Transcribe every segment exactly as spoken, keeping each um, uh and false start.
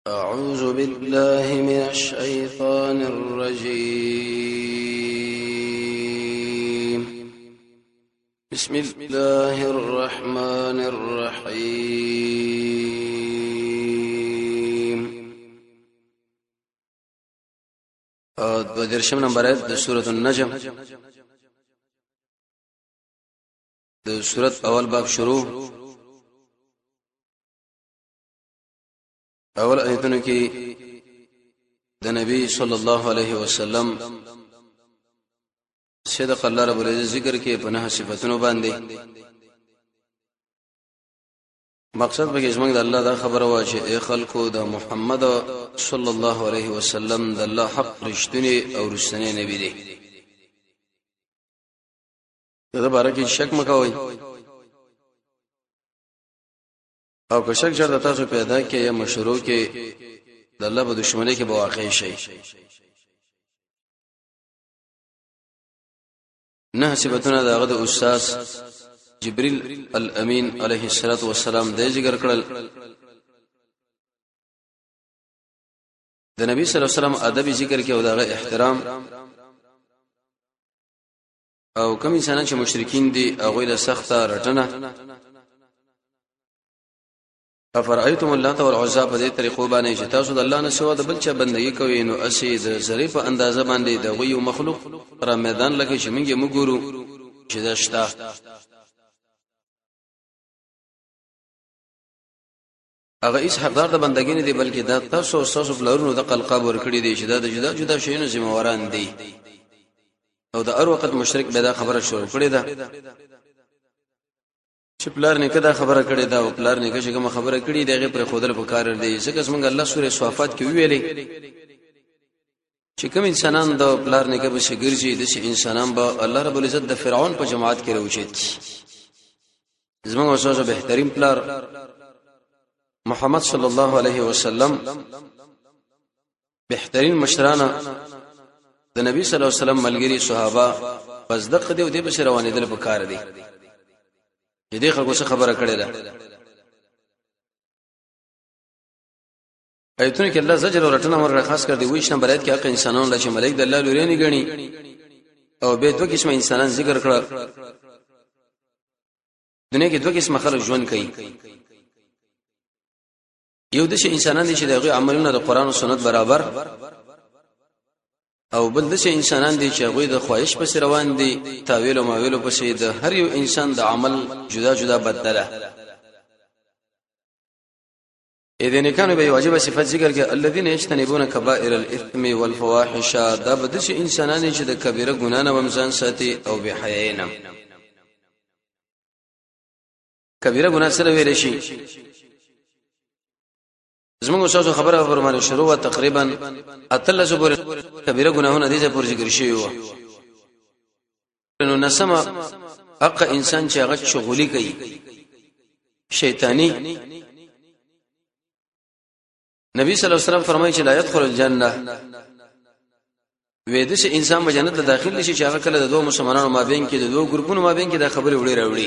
أعوذ بالله من الشيطان الرجيم. بسم الله الرحمن الرحيم. دو درشم نمبر آیت د سورة النجم د سورة اول باب شروع. اول آیتونو کې د نبی صلی الله علیه وسلم صدق الله رب العزت ذکر کې په نه صفاتونو باندې مقصد به زموږ د الله دا خبره وا چې اے خلکو د محمد صلی الله علیه وسلم د الله حق رښتینی او رښتینی نبی دی. دا باره کې شک مکوئ او که شک چرته تاسو پیدا کې یا مشروع کې د الله په دشمنی کې به واقع شي. نه صفاتونه دغه د استاد جبريل الامین علیه الصلاۃ والسلام د ذکر کړل. د نبی صلی الله علیه وسلم ادب ذکر کې او دغه احترام او کوم انسانان چې مشرکین دي هغه له سخته رټنه. افرایتم اللات والعزى په دې طریقو باندې چې تاسو د الله نه سوا د بل چا بندګي کوئ نو اسی د ظریف اندازه باندې د غوي مخلوق را میدان لکه چې موږ یې وګورو چې دا شتا هغه هیڅ حقدار د بندګي نه دی بلکې دا تاسو تاسو بلورونو د قلقاب ورکړي دي چې دا د جدا جدا شیونو ذمہواران دي. او د هر وخت مشرک به دا خبره شروع کړي ده چې پلار نه کدا خبره کړي دا او پلار نه کښه کوم خبره کړي دغه پر خودل په کار دی. ځکه څنګه الله سورې صفات کې ویلي چې کوم انسانان د پلار نه کبه شګرځي د شي انسانان به الله رب العزت د فرعون په جماعت کې راوچت. زموږ اوسه بهترین پلار محمد صلی الله علیه وسلم بهترین مشرانه د نبی صلی الله علیه وسلم ملګری صحابه پس دغه دی او د بشر روانېدل په کار دی. دې خلکو څه خبره کړې ده ایتونه کې الله زجر او رټنه ورغه خاص کړ دی. وښ نمبر ایت کې حق انسانانو لچ ملائک د الله لوري نه غني او به دوه قسم انسانان ذکر کړه. دنیا کې دوه قسم خلک ژوند کوي. یو د شي انسانان دي چې دغه عملونه د قران او سنت برابر او بل د شي انسانان دي چې هغه د خواهش په روان دي تاویل او ماویل په شي د هر یو انسان د عمل جدا جدا بدله. اذن کانوا به واجب صفات ذکر کې الذين يجتنبون كبائر الاثم والفواحش دا بد شي انسانان چې د کبیره ګنا نه ومزان ساتي او به حیاینه. کبیره ګنا سره ویل شي زموږ اوسه خبره فرمانه شروع تقریبا اتل زبر کبیره ګناهونه دي چې پر ذکر شوی و. نو نسمه حق انسان چې هغه شغولي کوي شیطانی. نبی صلی الله علیه وسلم فرمایي چې لا يدخل الجنه وېد چې انسان به جنت ته داخل شي چې هغه کله د دوه مسلمانانو مابین کې د دوه ګروپونو مابین کې دا خبره وړي راوړي.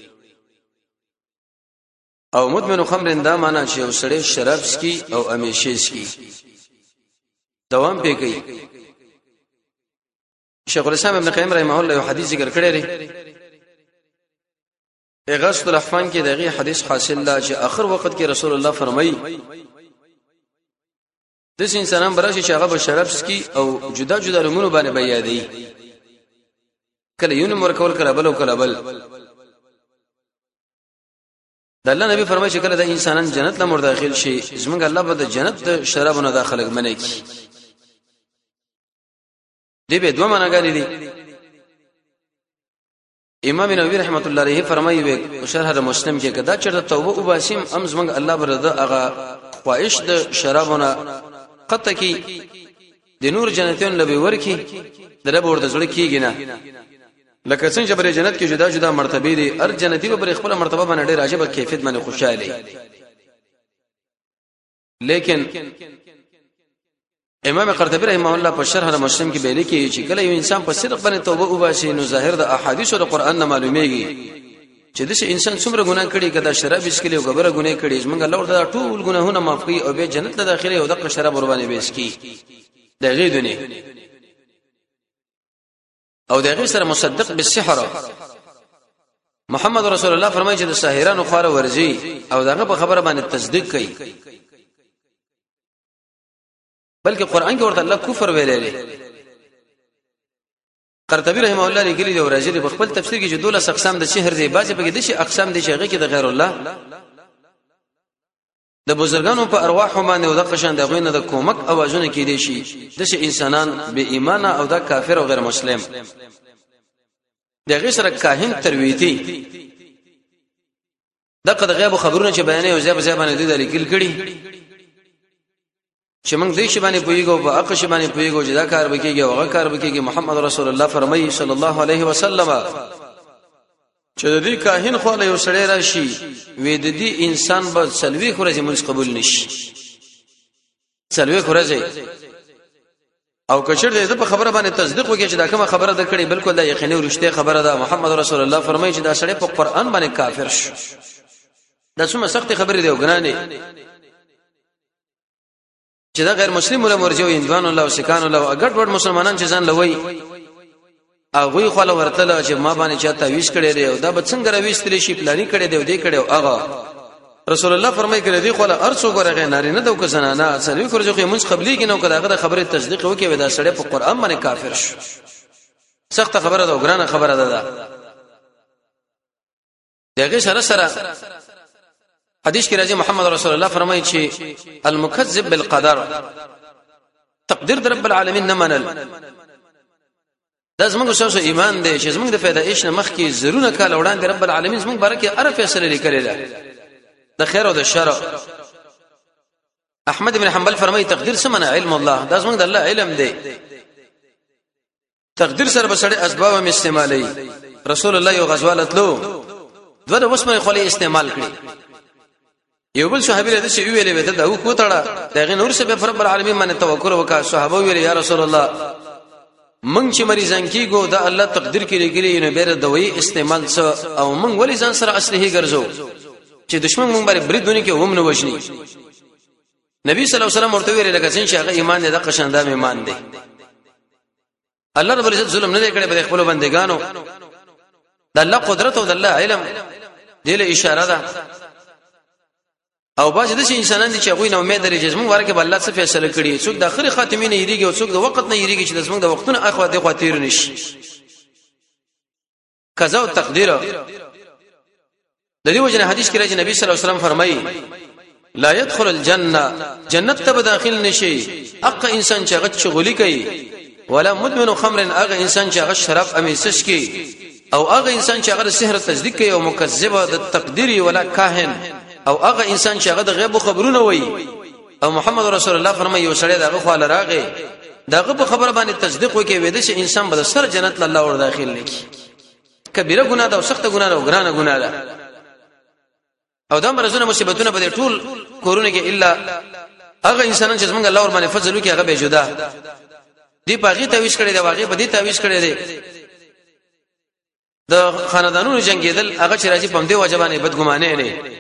او مدمن خمر دا معنا چې یو سړی شراب سکي او همیشه سکي دوام پې کوي. شیخ الاسلام ابن قیم رحمه الله یو حدیث ذکر کړی دی اغاثۃ الاحفان کې دغه حدیث حاصل لا چې اخر وخت کې رسول الله فرمایي د انسانان براشي چې هغه به شراب سکي او جدا جدا رمونو باندې بیا دی کله یو نمبر کول کله بل او کله بل. د الله نبی فرمایي چې کله د انسانان جنت لمر داخل شي زمونږ الله به د جنت د شرابونو داخله منه کی. دې به دوه معناګانې دي. امام نووي رحمت الله علیه فرمایي په شرح مسلم کې کدا چرته توبه او باسم ام زمونږ الله برده هغه خواهش د شرابونو قطه کی د نور جنتون لبي ورکی دره ورته زړه کیږي نه. لکه څنګه چې پر جنت کې جدا جدا مرتبه دي هر جنتی په خپل مرتبه باندې ډېر عجیب کیفیت باندې خوشاله. لیکن امام قرطبی رحمه الله په شرح مسلم کې ویلي کې چې کله یو انسان په صدق باندې توبه وباسي نو ظاهر د احادیث او د قران نه معلومیږي چې د انسان څومره ګناه کړي کدا شراب اسکلی او غبره ګناه کړي زمونږ الله ورته ټول ګناهونه معاف کوي او به جنت ته داخلي او د شراب ور باندې بیسکی دغه دنیا او دغه سره مصدق بالسحر محمد رسول الله فرمایي چې د ساحرانو خور ورزي او دغه په خبره باندې تصدیق کوي بلکې قران کې ورته الله کفر ویلې قرطبي رحمه الله لیکلي دی ورجری په خپل تفسیر کې چې دولس اقسام د شهر دی بعضی په کې د شي اقسام دي چې هغه کې د غیر الله د بزرګانو په ارواح باندې او د قشان د غوینه د کومک اوازونه کې دي شي د شي انسانان به ایمان او د کافر او غیر مسلم دغه سره کاهن ترویتی دغه د غیب خبرونه چې بیانې او ځای ځای باندې د لیکل کړي چې موږ دې شی باندې پویګو په اق شی باندې پویګو چې دا کار وکيږي او هغه کار وکيږي محمد رسول الله فرمایي صلی الله علیه وسلم چې دې کاهن خو له یو سړی راشي وې د دې انسان به سلوي خورځي مونږ قبول نشي سلوي خورځي او کچر دې په خبره باندې تصدیق وکړي چې دا کومه خبره ده کړې بالکل دا یقیني او رښتیا خبره ده محمد رسول الله فرمایي چې دا سړی په قران باندې کافر شو دا څومره سخت خبره دی او ګناه نه چې دا غیر مسلم ولا مرجو اندوان الله او سکان الله او اګټ وړ مسلمانان چې ځان لوي هغه خو له ورتله چې ما باندې چاته ویش کړي دی او دا به څنګه راويستل شي پلاني کړي دی او دې کړي او هغه رسول الله فرمایي کړي دی خو له ارڅو غره ناري نه دوک زنانه سلوي فرجو کې مونږ قبلي کې نو کړه خبره تصدیق وکي ودا سړی په قران باندې کافر شو سخت خبره ده او ګرانه خبره ده دغه سره سره حدیث کې راځي محمد رسول الله فرمایي چې المکذب بالقدر تقدیر در رب العالمین نه منل دا زموږ شاوسه ایمان دی چې زموږ د پیدایش نه مخکې زرونه کال وړاندې رب العالمین زموږ برکه اره فیصله لیکلې ده د خیر او د شر احمد بن حنبل فرمایي تقدیر سمنه علم الله دا زموږ د الله علم دی تقدیر سره بسړي اسباب هم استعمالي رسول الله یو غزوالتلو دوه وسمه خولي استعمال کړی یو بل صحابي له دې ویلې وته دا کو تړه دغه نور څه په رب العالمین باندې توکل وکړه صحابه ویل یا رسول الله مونږ چې مریضان کیګو دا الله تقدیر کې لګلې نه بیره دوی استعمال څه او مونږ ولې ځان سره اصلي ګرځو چې دشمن مونږ باندې بریدونه کې هم نه وښني نبی صلی الله علیه وسلم ورته ویل لکه څنګه هغه ایمان دې د قشندام ایمان دی الله رب العزت ظلم نه کړي په خپل بندګانو د الله قدرت او د الله علم دې له اشاره ده او باج د شي انسانان دي چې غوي نو امید لري چې موږ ورکه بل الله څخه فیصله کړي څوک د اخر خاتمه نه یریږي او څوک د وخت نه یریږي چې د موږ د وختونو اخو د خاطر نشي قضا او تقدیر د دې وجه حدیث کې راځي نبی صلی الله علیه وسلم فرمایي لا يدخل الجنه جنت ته داخل نشي اق انسان چې غت شغولي کوي ولا مدمن خمر اغه انسان چې غت شراب امیسش کوي او اغه انسان چې غت سحر تصدیق کوي او مکذب د تقدیر ولا کاهن او هغه انسان چې هغه د غیب خبرونه وایي او محمد رسول الله فرمایي یو سړی دغه خو لراغه دغه په خبره باندې تصدیق وکي وې د شي انسان به سر جنت الله ور داخل نکي کبیره ګناه ده او سخت ګناه ده او ګرانه ګناه ده او دا مرزونه مصیبتونه به ټول کورونه کې الا هغه انسانان چې څنګه الله ور باندې فضل وکي هغه به جدا دی پاغي تعویش کړي دی واغې به دی تعویش کړي دی د خاندانونو جنگیدل هغه چې راځي پم دی واجبانه بدګمانه نه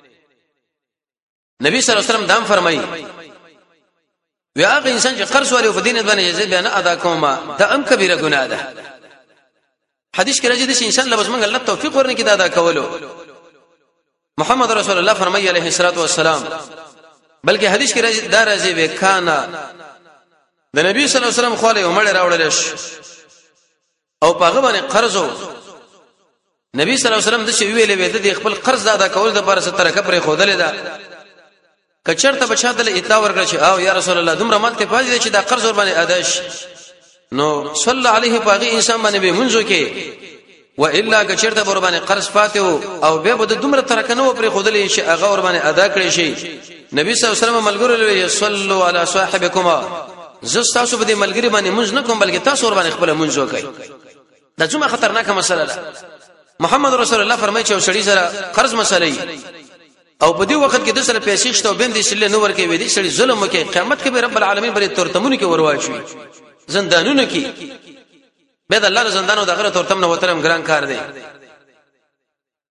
نبی صلی الله علیه وسلم دام فرمایي وی هغه انسان چې قرض والي په دین باندې جزې بیان ادا کوما دا ام کبیره ګناه ده حدیث کې راځي چې انسان لبس منګ الله توفیق ورنه کې دا ادا کولو محمد رسول الله فرمایي علیه الصلاه والسلام بلکې حدیث کې راځي دا راځي وکانا د نبی صلی الله علیه وسلم خو له عمر راوړل شي او پاغه باندې قرضو نبی صلی الله علیه وسلم د شی ویلې وې د خپل قرض ادا کول د بار ستره کبره خودلې ده کچرته بچادل اطلاع ورکړه چې او یا رسول الله دومره مال ته پاج دي چې دا قرض ور باندې ادا شي نو صلی علیه باغی انسان باندې به منځو کې و الا کچرته ور باندې قرض فاتو او به بده دومره ترکنه پر خودلې شي هغه ور باندې ادا کړی شي نبی صلی الله علیه وسلم ملګرو له صلوا علی صاحبکما زس تاسو به ملګری باندې منځ نه کوم بلکې تاسو ور باندې خپل منځو کوي دا څومره خطرناکه مسله ده محمد رسول الله فرمایي چې وسړي سره قرض مسلې او په دې وخت کې د سره پیسې شته او بندي سله نو ورکې وې دي سړي ظلم وکي قیامت کې به رب العالمین بری تورتمونه کې ورواچوي زندانونه کې به د الله زندانو د غره تورتم نه وترم ګران کار دی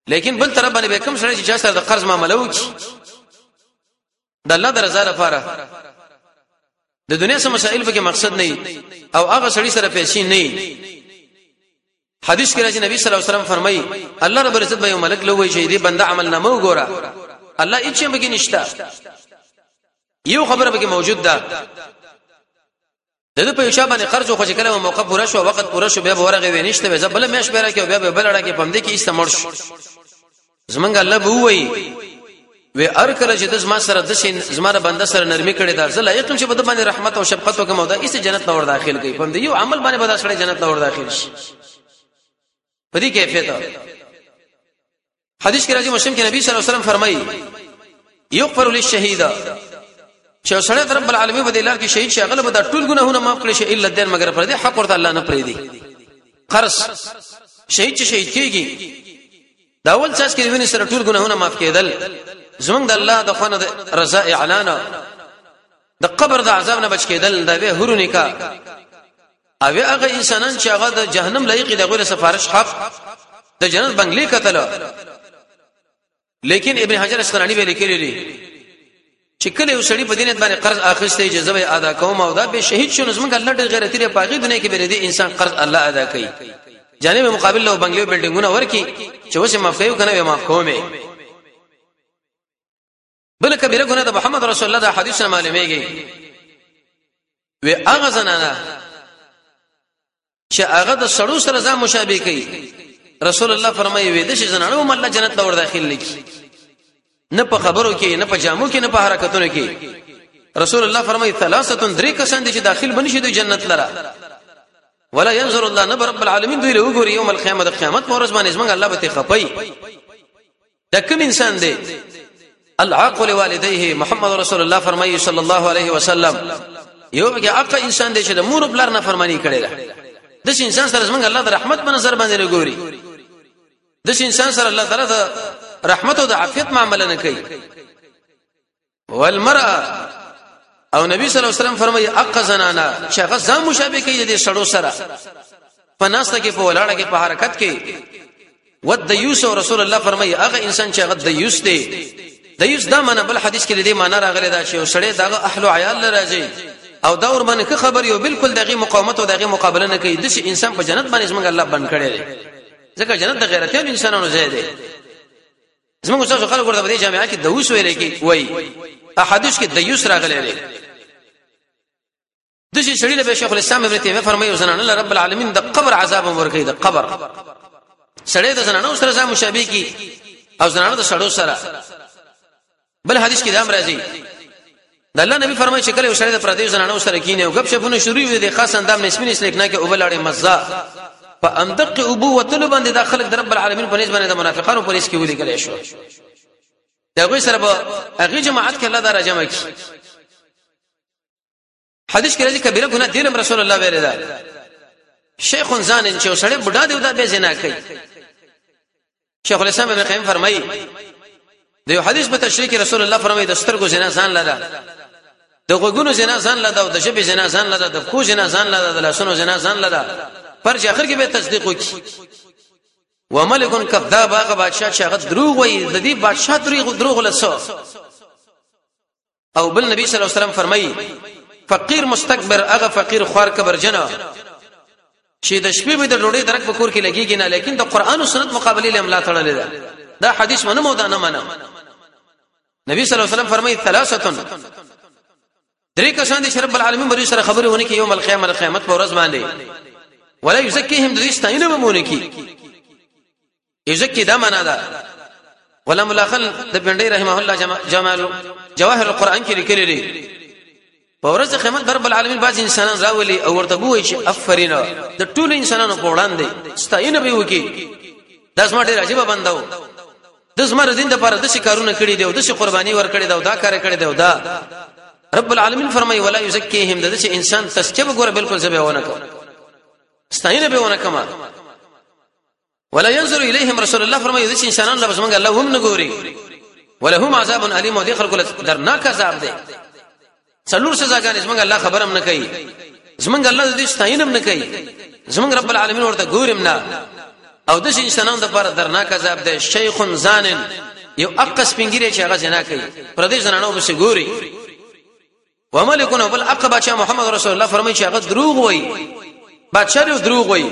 لیکن بل طرف باندې به کوم سره چې سره د قرض معاملې وکړي د الله د رضا لپاره د دنیا سم مسائل به کې مقصد نه او هغه سړي سره پیسې نه. حدیث کې راځي نبی صلی الله علیه وسلم فرمایي الله رب العزت به یو ملک لوي چې دې بنده عمل نامه وګوره الله هیڅ به کې نشتا یو خبره به کې موجود ده دغه په یوشا باندې قرض خو چې کله موقع پوره شو وخت پوره شو بیا ورغه وینشته به بل مېش پیرا کې بیا بل اړه کې پم دې کې استعمال شو زمونږ الله به وایي و ارکل چې د زما سره د سین زما بنده سره نرمي کړي دا زله یقین چې په باندې رحمت او شفقت وکم او دا ایسه جنت نور داخل کوي پم دې یو عمل باندې به دا سره جنت نور داخل شي په دې کیفیت. حدیث کې راځي مسلم کې نبی صلی الله علیه وسلم فرمایي یغفر للشهید چې سره رب العالمین په دې لار کې شهید شغله به دا ټول ګناهونه معاف کړي شي الا الدين مگر پر دې حق ورته الله نه پرې دی. قرض شهید چې شهید کېږي دا اول څه کې ویني سره ټول ګناهونه معاف کېدل زمونږ د الله د خوانه رضا اعلان د قبر د عذاب نه بچ کېدل دا به هرونه کا او هغه انسانان چې هغه د جهنم لایق دي غوړه سفارش حق د جنت بنگلې کتل. لیکن ابن حجر اسقلانی به لیکلی دی چې کله یو سړی په دینت باندې قرض اخیسته اجازه به ادا کوم او دا به شهید شون زمونږ الله ډېر غیرتی لري پاغي دنیا کې به دي انسان قرض الله ادا کوي جانب مقابل له بنگلې بلډینګونه ورکی چې وسه معاف کوي کنه معاف کومه. بل کبیره ګناه د محمد رسول الله د حدیث معلومیږي و هغه زنانه چې هغه د سړو سره ځان مشابه کوي رسول الله فرمایي وې د شي زنانه هم الله جنت ته ور داخل لکی نه په خبرو کې نه په جامو کې نه په حرکتونو کې. رسول الله فرمایي ثلاثه درې کسان دي چې داخل بنشي د جنت لره ولا ينظر الله نبر رب العالمین دوی له وګوري یوم القیامت د قیامت پر ورځ باندې څنګه الله به خپي دا کوم انسان دی العاقل والديه محمد رسول الله فرمایي صلی الله علیه وسلم یو به عقل انسان دی چې د مور بلار نه فرمانی کړي ده د انسان سره څنګه الله د رحمت په نظر باندې لګوري د انسان سره الله تعالی د رحمت او د عافیت معاملې نه کوي. والمرأه او نبی صلی الله علیه وسلم فرمایي اق زنانا چې هغه ځان مشابه کوي د سړو سره په ناسته کې په ولاړه کې په حرکت کې ود دیوس او رسول الله فرمایي هغه انسان چې هغه دیوس دی دیوس دا معنا بل حدیث کې د دې معنا راغلی دا چې سړی دغه اهل عیال راځي او دا ور باندې که خبر یو بالکل دغه مقاومت او دغه مقابله نه کوي د شي انسان په جنت باندې څنګه الله بند کړي دی ځکه جنت د غیرتيان انسانانو ځای دی. زموږ څو خلک ورته په دې جامعه کې دوس ویل کې وای احادیث کې دیوس راغلی دی د شي شړي له شیخ الاسلام ابن تیمیه فرمایي زنانه رب العالمین د قبر عذاب ورکړي د قبر سړی د زنانو سره ځای مشابه کی او زنانه د سړو سره. بل حدیث کې دا راځي د الله نبی فرمایي چې کله یو سړی د پردیو زنانو سره کینې او غب شپونه شروع وي د خاص اندام نسبین اسلیک نه کې او بلړې مزه په اندق ابو وتل باندې د خلق د رب العالمین په نسبت د منافقانو په لیست کې ولي کړي شو دا غوي سره به هغه جماعت کې الله دا راجمع کی. حدیث کې راځي کبیره ګناه دین رسول الله ویل دا شیخ زان چې سړی بډا دی او دا به زنا کوي. شیخ الاسلام ابن قیم فرمایي د یو حدیث په تشریح کې رسول الله فرمایي د سترګو زنا ځان لدا د غوګونو زنا ځان لدا او د شپې زنا ځان لدا د کو زنا ځان لدا د لاسونو زنا ځان لدا پر چې اخر کې به تصدیق وکړي. وملک کذاب هغه بادشاہ چې هغه دروغ وایي د دې بادشاہ دروغ دروغ لسو. او بل نبی صلی الله علیه وسلم فرمایي فقیر مستكبر هغه فقیر خوار کبر جنا چې د شپې به د ډوډۍ درک په کور کې لګيږي نه لیکن د قران او سنت مقابله له املا تړلې ده. دا حدیث منو مودا نه منو. نبی صلی الله علیه وسلم فرمایي ثلاثه درې کسان دي چې رب العالمین بری سره خبرونه ونی کې یوم القیامت قیامت په ورځ باندې ولا یزکیهم د دې ستاینه بمونه کې یزکی دا معنا ده. غلام الله خل د بندي رحمه الله جمال جواهر القرآن کې لیکلي دي په ورځ قیامت رب العالمین باز انسانان راولي او ورته وایي چې افرین د ټول انسانانو په وړاندې ستاینه به وکي. دا سمه ډیر عجیب بنداو د زمره دین د لپاره د شکارونه کړی دی او د شي قرباني ور کړی دی او دا کار کړی دی او دا رب العالمین فرمایي ولا یزکیهم د دې انسان تسکیه وګوره بالکل څه به ونه کو ستاینه به ونه کما ولا ينظر اليهم رسول الله فرمایي د انسانان له بسمنګ الله هم نه ګوري ولهم عذاب الیم او د خلکو درناک عذاب دی. څلور سزاګان زمنګ الله خبرم نه کوي زمنګ الله د دې ستاینه نه کوي زمنګ رب العالمین ورته ګورم نه او د انسانانو لپاره درناک عذاب دی شیخ زانن یو اقص پنګری چې هغه زنا کوي پر دې زنانو به ګوري وملکون بل عقبه چې محمد رسول الله فرمایي چې هغه دروغ وایي بادشاہ دروغ وایي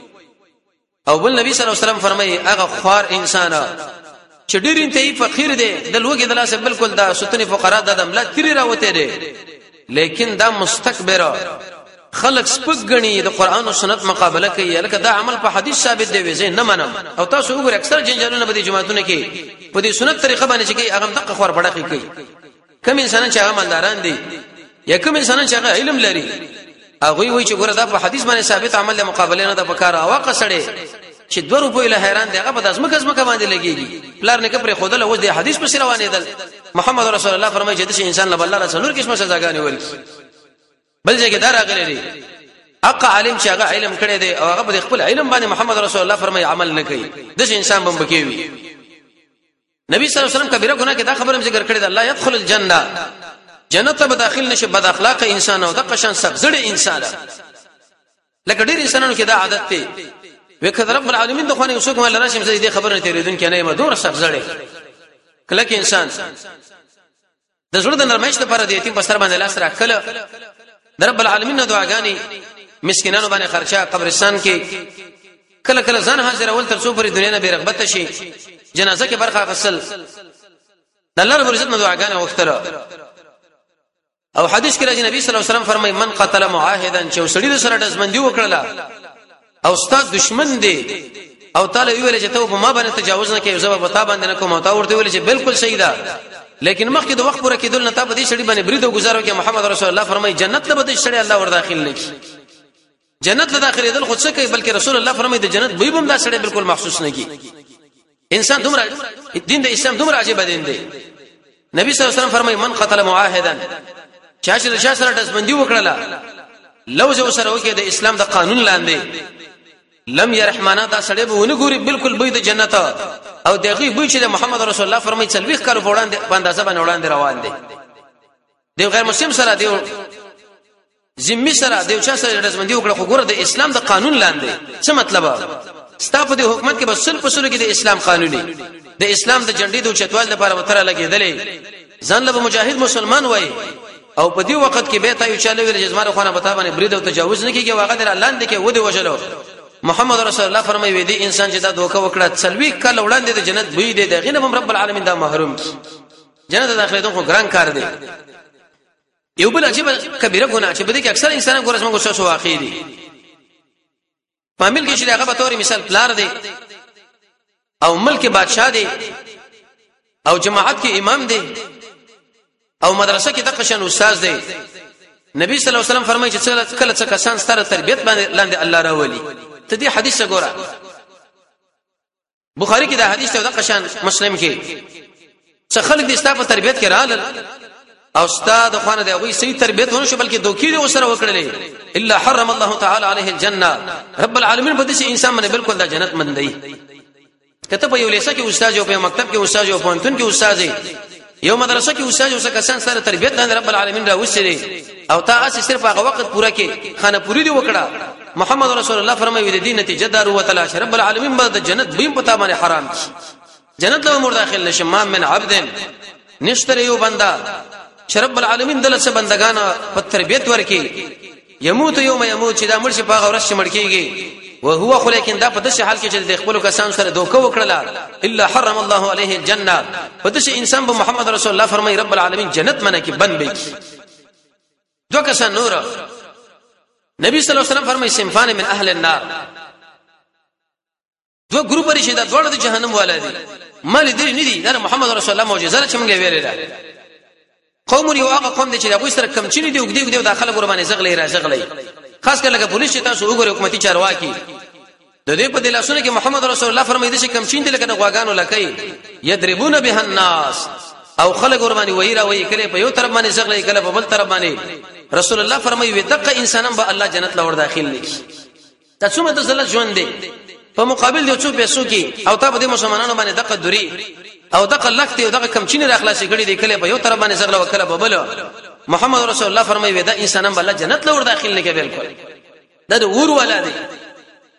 او بل نبی صلی الله علیه وسلم فرمایي هغه خوار انسان چې ډیر انتهایی فقیر دی د لوګي د لاسه بالکل دا ستنی فقرا د دملا تیری راوته دی لیکن دا مستكبر خلق سپک غني د قران او سنت مقابله کوي لکه دا عمل په حدیث ثابت دی وځي نه منم او تاسو وګورئ اکثر جنجالونه په دې جماعتونو کې په دې سنت طریقه باندې چې کوي هغه دغه خور پړقې کوي کوم انسان چې هغه مالداران دي یا کوم انسان چې هغه علم لري هغه وایي چې ګوره دا په حدیث باندې ثابت عمل له مقابله نه د پکاره واقع سړی چې دوه روپۍ له حیران دی هغه په داسمه کزمه باندې لګيږي پلار نه کپره خودله و دې حدیث په سر روانې دل محمد رسول الله فرمایي چې د انسان له الله رسول نور قسمه سزاګانې ورکړي بل ځای کې دا راغلي دي اقا عالم چې هغه علم کړی دی او هغه په خپل علم باندې محمد رسول الله فرمایي عمل نه کوي د انسان بم بکیوي نبی صلی الله علیه وسلم کبیره ګناه کې دا خبره ذکر کړې ده الله يدخل الجنه جنت ته داخل نشي بد اخلاق انسان او د قشن سبزړي انسان لکه ډیر انسانانو کې دا عادت دی وکړه رب العالمین د خوانه وسوک مال راشم زه دې خبره نه تیریدون کې نه مدور سبزړي کله کې انسان د زړه د نرمښت لپاره د یتیم په سر باندې لاس راکړه د رب العالمین نه دعاګانی مسکینانو باندې خرچه قبرستان کې کله کله ځان حاضر اول تر څو پر دنیا نه بیرغبت شي جنازه کې برخه غسل د الله رب عزت نه دعاګانې وختره او حدیث کې راځي نبی صلی الله علیه وسلم فرمایي من قتل معاهدا چې وسړي سره دزمندي وکړه او استاد دشمن دی او تعالی ویل چې ته په ما باندې تجاوز نه کوي زما په تا باندې نه کوم او تا ورته ویل چې بالکل صحیح ده لیکن مخکې د وخت پوره کېدل نه تا په دې شړې باندې برید او گزارو کې محمد رسول الله فرمایي جنت ته به دې شړې الله ور داخل نه کی جنت له داخلي دل خود څه کوي بلکې رسول الله فرمایي د جنت به هم دا شړې بالکل محسوس نه کی انسان دومره دین د اسلام دومره عجیب دین دی نبی صلی الله علیه وسلم فرمایي من قتل معاهدا چا چې رشا سره دزمندي وکړه لو جو سره وکړه د اسلام د قانون لاندې لم يرحمنا دا سړی به ونه ګوري بالکل به د جنت او دغه به چې محمد رسول الله فرمایي څلويخ کال وړاندې باندې ځبان وړاندې روان دي دی غیر مسلم سره دی ذمي سره دی چې سره رسمندي وکړه خو ګوره د اسلام د قانون لاندې څه مطلب ستاسو د حکومت کې بس صرف اصول کې د اسلام قانوني د اسلام د جنډې د چتوال لپاره وتره لګیدلې ځان له مجاهد مسلمان وای او په دې وخت کې به تا یو چاله ویل جسمانه خونه بتا باندې برید او تجاوز نه کیږي واغه در الله اند کې ودی وجلو محمد رسول الله فرمایي وی دي انسان چې دا دوکه وکړه څلوي کله وړاندې د جنت بوی دی دغه نه رب العالمین دا محروم جنت داخله ته خو ګران کار دی یو بل عجیب کبیره ګناه چې بده کې اکثر انسان ګورس موږ څه واقع دي فامیل کې چې هغه به تور مثال پلار دی او ملک بادشاہ دی او جماعت کې امام دی او مدرسه کې د قشن استاد دی نبی صلی الله علیه وسلم فرمایي چې کله څه کسان ستاره تربيت باندې لاندې الله راولي ته دې حدیث ګوره بخاری کې دا حدیث ته د قشن مسلم کې څه خلک دې ستاسو په تربيت کې رااله او استاد خوانه دی وایي صحیح تربيت ونه شو بلکې دوکې دې وسره وکړلې الا حرم الله تعالی عليه الجنه رب العالمین په دې انسان باندې بالکل د جنت مند دی کته په یو لیسه کې استاد او په مکتب کې استاد او په پونتون کې استاد دی یو مدرسه کې استاد او کسان سره تربيت د رب العالمین را وسره او تا اس صرف هغه وخت پورا کې خانه پوری دی وکړه محمد رسول الله فرمایي د دې نتیجه دارو وتعالى رب العالمین به د جنت بیم پتا باندې حرام کی جنت له مر داخل نشه ما من عبد نشتری یو بندا رب العالمین دله څه بندگان په تربيت ورکی يموت يوم يموت چې دا مرشي په غورش مړکیږي وهو خو لیکن دا په داسې حال کې چې د خپل کسان سره دوکه وکړه الا حرم الله عليه الجنه په داسې انسان به محمد رسول الله فرمایي رب العالمین جنت منه کې بند به دو کسان نور نبی صلی الله علیه وسلم فرمایي صنفان من اهل النار دو ګروپ لري چې دا دوړ د جهنم والا دي مال دې نه دي دا محمد رسول الله معجزه چې موږ ویلې ده قوم یو هغه قوم دي چې د سره کم چینی دی وګدي وګدي داخله قرباني زغلې را زغلې خاص کله چې پولیس تاسو وګورئ حکومتي چارواکي د دې په دلاسونه کې محمد رسول الله فرمایي چې کم چین دي لکه غواګانو لکې یضربون به الناس او خلک قرباني وایرا وای کله په یو طرف باندې زغلې کله په بل طرف باندې رسول الله فرمایي ودقه انسانان به الله جنت لور داخل لکی تاسو مته زله ژوند دي په مقابل دی څو پیسو کې او تا به مسلمانانو باندې دقه دوری او دغه لخت او دغه کم چینه اخلاصي کړي دی کله په یو طرف باندې زغله وکړه ببل محمد رسول الله فرمایي ودا انسانان بل جنت لور داخل نه کې بالکل دا د ور ولا دی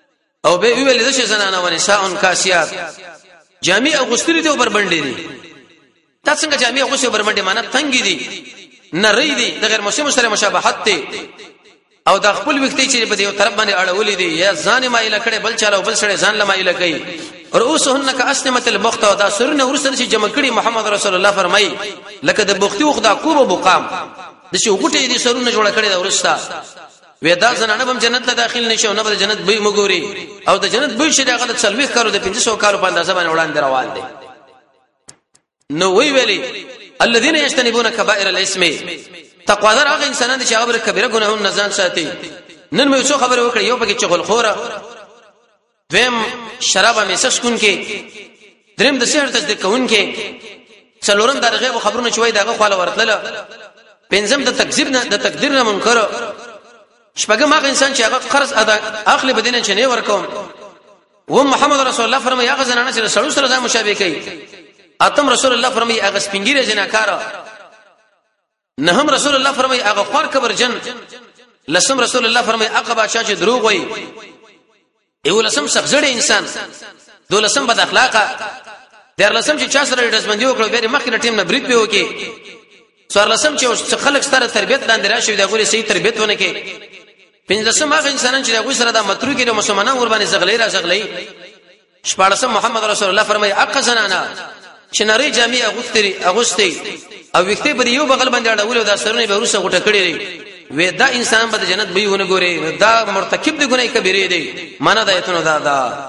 او به ویل د زنانه و نساء کاسیات جامع غسل دي او بربندې دي تاسو څنګه جامع غسل او بربندې معنی تنګ دي نری دي د غیر مسلمان سره مشابهت دي او د خپل وختي چې په دې طرف باندې اړولې دي یا ځان مایل کړي بل چاله بل سره ځان لمایل کوي رؤوسهن كاسنمه البخت او دا سرونه ورسره چې جمع کړي محمد رسول الله فرمایي لکه د بختي وخدا کوب او بقام د شي غټي دي سرونه جوړ کړي دا ورستا ودا زنانه بم جنت ته داخل نشو نه به جنت به مګوري او د جنت به شي دغه څلوي کارو د پنځه سوه کارو په اندازه باندې وړاندې روان دي نو وی ویلي الذين يجتنبون كبائر الاسم تقوا در هغه انسانان چې هغه کبیره ګناهونه ځان ساتي نن مې څو خبره وکړې یو پکې چغل خوره دویم شراب میسس کون کې دریم د سحر تصدیق کون کې څلورم د غیب خبرونه چوي دغه خاله ورتله پنځم د تکذیب نه د تقدیر نه منکر شپږم هغه انسان چې هغه قرض ادا اخلي بدینه چې نه ورکوم و محمد رسول الله فرمایي هغه زنانه چې سړو سره ځان مشابه کوي اتم رسول الله فرمایي هغه سپینګیره جناکار نه هم رسول الله فرمایي هغه خور کبرجن لسم رسول الله فرمایي هغه بادشاہ چې دروغ وایي یو لسم سخزړی انسان دولسم بد اخلاقه دیر لسم چې چا سره رسمندي وکړو بیره مخکې ټیم نه برید به وکي څوار لسم چې خلک ستاره تربيت لاندې راشي دا غوړي صحیح تربيت ونه کې پنځلسم هغه انسانان چې هغه سره د مترو کې د مسلمانانو ور باندې زغلې را زغلې شپږلسم محمد رسول الله فرمایي اق زنانا چې نری جامع اغوستري اغوستي او وختي پر یو بغل باندې اړول دا سرونه به روسه غټه کړی وی دا انسان به جنت به ونه ګوري دا مرتکب دی ګناه کبیره دی معنا دا ایتونه دا دا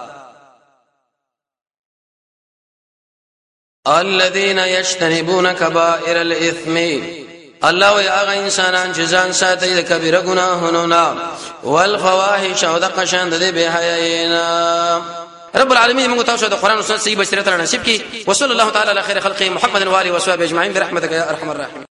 الذين يجتنبون كبائر الاثم الله یا هغه انسانان چې ځان ساتي د کبیره ګناهونو نه والفواحش او د قشاند دی به حیانا رب العالمین موږ تاسو د قران او سنت صحیح بشریت نصیب کی وصلی الله تعالی علی خیر خلقه محمد و علیه و صحبه اجمعین برحمتک یا ارحم الراحمین